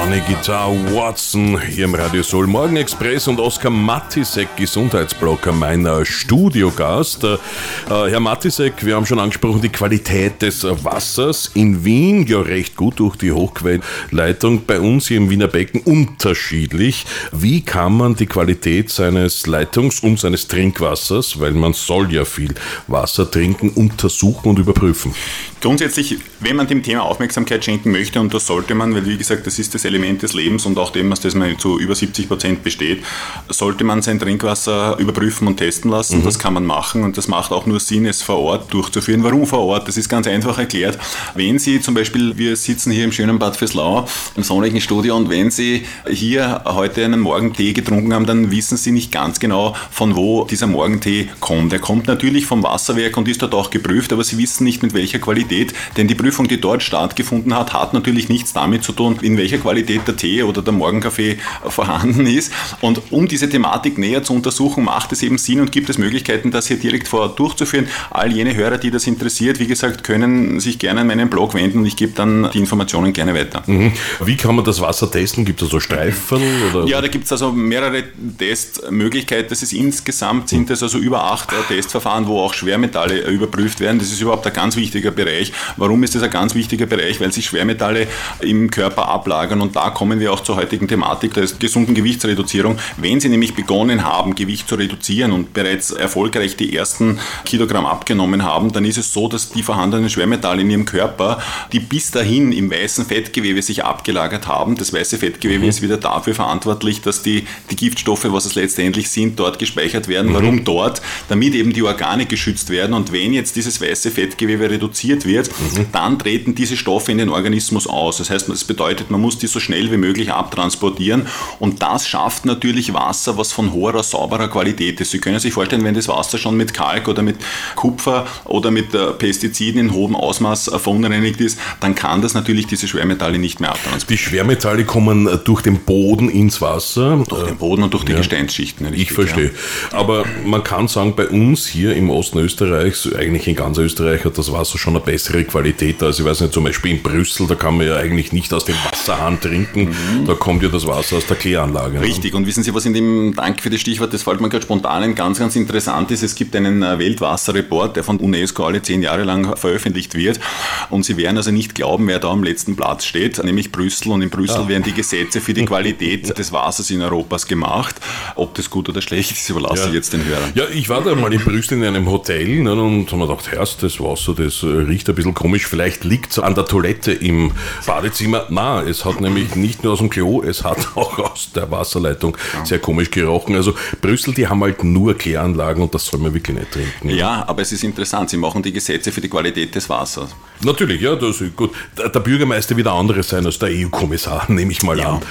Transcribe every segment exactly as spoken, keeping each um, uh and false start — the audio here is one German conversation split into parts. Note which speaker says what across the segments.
Speaker 1: Johnny Guitar Watson hier im Radio Soul Morgen Express und Oskar Matisek, Gesundheitsblogger, mein Studiogast. Äh, Herr Matisek, wir haben schon angesprochen, die Qualität des Wassers in Wien, ja recht gut durch die Hochquellleitung, bei uns hier im Wiener Becken unterschiedlich. Wie kann man die Qualität seines Leitungs- und seines Trinkwassers, weil man soll ja viel Wasser trinken, untersuchen und überprüfen?
Speaker 2: Grundsätzlich, wenn man dem Thema Aufmerksamkeit schenken möchte, und das sollte man, weil wie gesagt, das ist das Element des Lebens und auch dem, aus das man zu über siebzig Prozent besteht, sollte man sein Trinkwasser überprüfen und testen lassen. Mhm. Das kann man machen und das macht auch nur Sinn, es vor Ort durchzuführen. Warum vor Ort? Das ist ganz einfach erklärt. Wenn Sie zum Beispiel, wir sitzen hier im schönen Bad Vöslau, im sonnigen Studio, und wenn Sie hier heute einen Morgentee getrunken haben, dann wissen Sie nicht ganz genau, von wo dieser Morgentee kommt. Er kommt natürlich vom Wasserwerk und ist dort auch geprüft, aber Sie wissen nicht, mit welcher Qualität. Denn die Prüfung, die dort stattgefunden hat, hat natürlich nichts damit zu tun, in welcher Qualität der Tee oder der Morgenkaffee vorhanden ist. Und um diese Thematik näher zu untersuchen, macht es eben Sinn und gibt es Möglichkeiten, das hier direkt vor Ort durchzuführen. All jene Hörer, die das interessiert, wie gesagt, können sich gerne an meinen Blog wenden und ich gebe dann die Informationen gerne weiter.
Speaker 1: Mhm. Wie kann man das Wasser testen? Gibt es da so Streifen? Oder?
Speaker 2: Ja, da gibt es also mehrere Testmöglichkeiten. Das ist insgesamt sind es also über acht Testverfahren, wo auch Schwermetalle überprüft werden. Das ist überhaupt ein ganz wichtiger Bereich. Warum ist das ein ganz wichtiger Bereich? Weil sich Schwermetalle im Körper ablagern und da kommen wir auch zur heutigen Thematik der gesunden Gewichtsreduzierung. Wenn Sie nämlich begonnen haben, Gewicht zu reduzieren und bereits erfolgreich die ersten Kilogramm abgenommen haben, dann ist es so, dass die vorhandenen Schwermetalle in Ihrem Körper, die bis dahin im weißen Fettgewebe sich abgelagert haben, das weiße Fettgewebe mhm. ist wieder dafür verantwortlich, dass die, die Giftstoffe, was es letztendlich sind, dort gespeichert werden. Mhm. Warum dort? Damit eben die Organe geschützt werden und wenn jetzt dieses weiße Fettgewebe reduziert wird, Mhm. dann treten diese Stoffe in den Organismus aus. Das heißt, das bedeutet, man muss die so schnell wie möglich abtransportieren und das schafft natürlich Wasser, was von hoher, sauberer Qualität ist. Sie können sich vorstellen, wenn das Wasser schon mit Kalk oder mit Kupfer oder mit Pestiziden in hohem Ausmaß verunreinigt ist, dann kann das natürlich diese Schwermetalle nicht mehr abtransportieren.
Speaker 1: Die Schwermetalle kommen durch den Boden ins Wasser?
Speaker 2: Durch den Boden und durch die ja. Gesteinsschichten.
Speaker 1: Richtig, ich verstehe. Ja. Aber man kann sagen, bei uns hier im Osten Österreichs, eigentlich in ganz Österreich, hat das Wasser schon eine bessere Qualität. Also ich weiß nicht, zum Beispiel in Brüssel, da kann man ja eigentlich nicht aus dem Wasserhahn trinken, mhm. da kommt ja das Wasser aus der Kläranlage.
Speaker 2: Richtig, und wissen Sie, was in dem, danke für das Stichwort, das fällt mir gerade spontan ein, ganz, ganz interessant ist, es gibt einen Weltwasserreport, der von UNESCO alle zehn Jahre lang veröffentlicht wird und Sie werden also nicht glauben, wer da am letzten Platz steht, nämlich Brüssel, und in Brüssel ja. werden die Gesetze für die Qualität des Wassers in Europas gemacht. Ob das gut oder schlecht ist, überlasse ja. ich jetzt den Hörern.
Speaker 1: Ja, ich war da mal in Brüssel in einem Hotel, ne, und habe mir gedacht, Herrst, das Wasser, das riecht ein bisschen komisch, vielleicht liegt es an der Toilette im Badezimmer. Nein, es hat nämlich nicht nur aus dem Klo, es hat auch aus der Wasserleitung ja. sehr komisch gerochen. Also Brüssel, die haben halt nur Kläranlagen und das soll man wirklich nicht trinken.
Speaker 2: Ja, aber es ist interessant, sie machen die Gesetze für die Qualität des Wassers.
Speaker 1: Natürlich, ja, das ist gut. Der Bürgermeister wird ein anderes sein als der E U-Kommissar, nehme ich mal ja. an.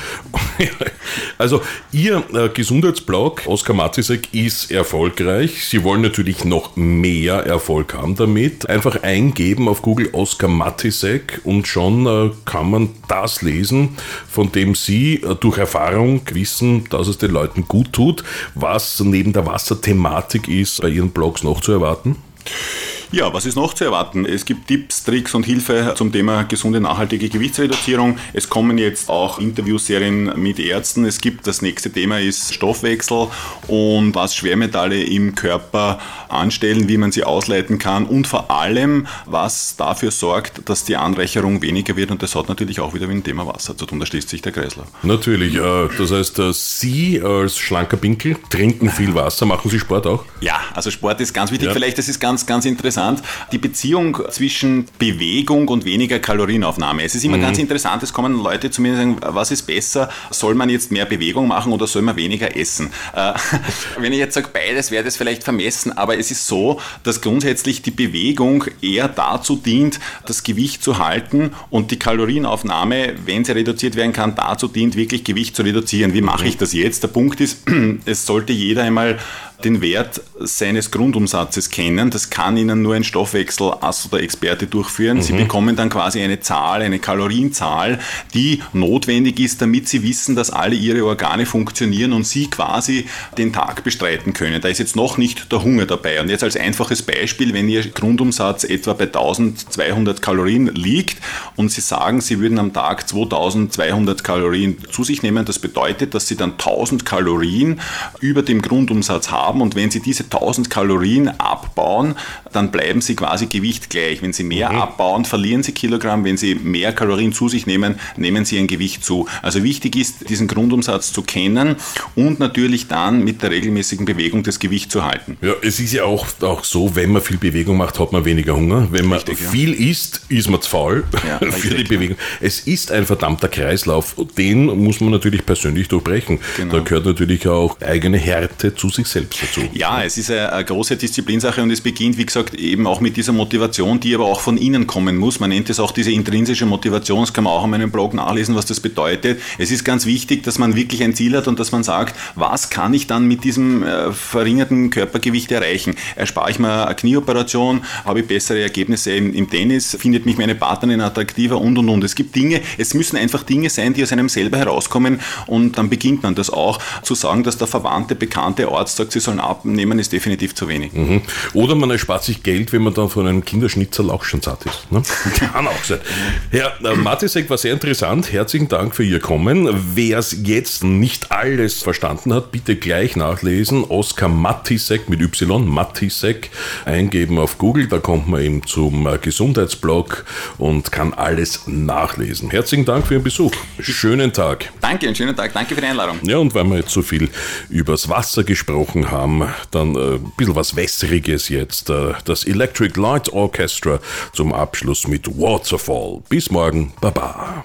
Speaker 1: Also Ihr äh, Gesundheitsblog, Oskar Matisek, ist erfolgreich. Sie wollen natürlich noch mehr Erfolg haben damit. Einfach eingeben auf Google Oskar Matisek und schon äh, kann man das lesen, von dem Sie äh, durch Erfahrung wissen, dass es den Leuten gut tut. Was neben der Wasserthematik ist bei Ihren Blogs noch zu erwarten?
Speaker 2: Ja, was ist noch zu erwarten? Es gibt Tipps, Tricks und Hilfe zum Thema gesunde, nachhaltige Gewichtsreduzierung. Es kommen jetzt auch Interviewserien mit Ärzten. Es gibt, das nächste Thema ist Stoffwechsel und was Schwermetalle im Körper anstellen, wie man sie ausleiten kann und vor allem, was dafür sorgt, dass die Anreicherung weniger wird, und das hat natürlich auch wieder mit dem Thema Wasser zu tun. Da schließt sich der Kreislauf.
Speaker 1: Natürlich. Das heißt, Sie als schlanker Pinkel trinken viel Wasser. Machen Sie Sport auch?
Speaker 2: Ja, also Sport ist ganz wichtig. Ja. Vielleicht, das ist ganz, ganz interessant. Die Beziehung zwischen Bewegung und weniger Kalorienaufnahme. Es ist immer mhm. ganz interessant, es kommen Leute zu mir und sagen, was ist besser? Soll man jetzt mehr Bewegung machen oder soll man weniger essen? Äh, wenn ich jetzt sage beides, wäre das vielleicht vermessen, aber es ist so, dass grundsätzlich die Bewegung eher dazu dient, das Gewicht zu halten und die Kalorienaufnahme, wenn sie reduziert werden kann, dazu dient, wirklich Gewicht zu reduzieren. Wie mache ich das jetzt? Der Punkt ist, es sollte jeder einmal den Wert seines Grundumsatzes kennen. Das kann Ihnen nur ein Stoffwechselass oder Experte durchführen. Mhm. Sie bekommen dann quasi eine Zahl, eine Kalorienzahl, die notwendig ist, damit Sie wissen, dass alle Ihre Organe funktionieren und Sie quasi den Tag bestreiten können. Da ist jetzt noch nicht der Hunger dabei. Und jetzt als einfaches Beispiel, wenn Ihr Grundumsatz etwa bei eintausendzweihundert Kalorien liegt und Sie sagen, Sie würden am Tag zweitausendzweihundert Kalorien zu sich nehmen, das bedeutet, dass Sie dann tausend Kalorien über dem Grundumsatz haben und wenn Sie diese tausend Kalorien abbauen, dann bleiben Sie quasi gewichtgleich. Wenn Sie mehr mhm. abbauen, verlieren Sie Kilogramm. Wenn Sie mehr Kalorien zu sich nehmen, nehmen Sie ein Gewicht zu. Also wichtig ist, diesen Grundumsatz zu kennen und natürlich dann mit der regelmäßigen Bewegung das Gewicht zu halten.
Speaker 1: Ja, es ist ja auch, auch so, wenn man viel Bewegung macht, hat man weniger Hunger. Wenn man richtig, viel ja. isst, ist man zu faul ja, für richtig, die Bewegung. Ja. Es ist ein verdammter Kreislauf. Den muss man natürlich persönlich durchbrechen. Genau. Da gehört natürlich auch eigene Härte zu sich selbst dazu.
Speaker 2: Ja, es ist eine, eine große Disziplinsache und es beginnt, wie gesagt, eben auch mit dieser Motivation, die aber auch von innen kommen muss. Man nennt es auch diese intrinsische Motivation. Das kann man auch in meinem Blog nachlesen, was das bedeutet. Es ist ganz wichtig, dass man wirklich ein Ziel hat und dass man sagt, was kann ich dann mit diesem äh, verringerten Körpergewicht erreichen? Erspare ich mir eine Knieoperation? Habe ich bessere Ergebnisse im, im Tennis? Findet mich meine Partnerin attraktiver? Und, und, und. Es gibt Dinge, es müssen einfach Dinge sein, die aus einem selber herauskommen und dann beginnt man das auch. Zu sagen, dass der verwandte, bekannte Arzt sagt, sie sollen abnehmen, ist definitiv zu wenig.
Speaker 1: Mhm. Oder man erspart sich Geld, wenn man dann von einem Kinderschnitzel auch schon satt ist. Ne? Kann auch sein. Herr äh, Matisek, war sehr interessant. Herzlichen Dank für Ihr Kommen. Wer es jetzt nicht alles verstanden hat, bitte gleich nachlesen. Oskar Matisek mit Y, Matisek, eingeben auf Google. Da kommt man eben zum äh, Gesundheitsblog und kann alles nachlesen. Herzlichen Dank für Ihren Besuch. Schönen Tag.
Speaker 2: Danke, einen schönen Tag. Danke für die Einladung.
Speaker 1: Ja, und weil wir jetzt so viel übers Wasser gesprochen haben, dann äh, ein bisschen was Wässriges jetzt. Äh, das Electric Light Orchestra zum Abschluss mit Waterfall. Bis morgen. Baba.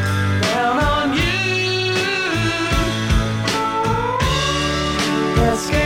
Speaker 3: Let's go.